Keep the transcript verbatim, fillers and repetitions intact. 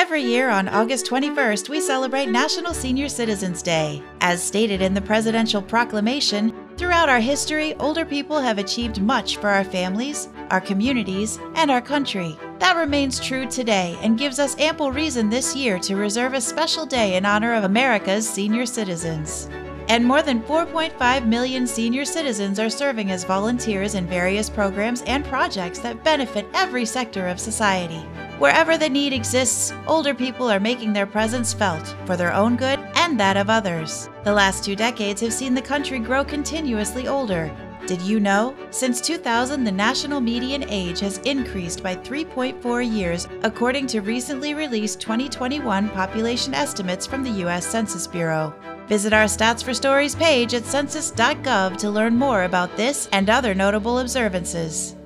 Every year on August twenty-first, we celebrate National Senior Citizens Day. As stated in the presidential proclamation, throughout our history, older people have achieved much for our families, our communities, and our country. That remains true today and gives us ample reason this year to reserve a special day in honor of America's senior citizens. And more than four point five million senior citizens are serving as volunteers in various programs and projects that benefit every sector of society. Wherever the need exists, older people are making their presence felt for their own good and that of others. The last two decades have seen the country grow continuously older. Did you know? Since two thousand, the national median age has increased by three point four years, according to recently released twenty twenty-one population estimates from the U S Census Bureau. Visit our Stats for Stories page at census dot gov to learn more about this and other notable observances.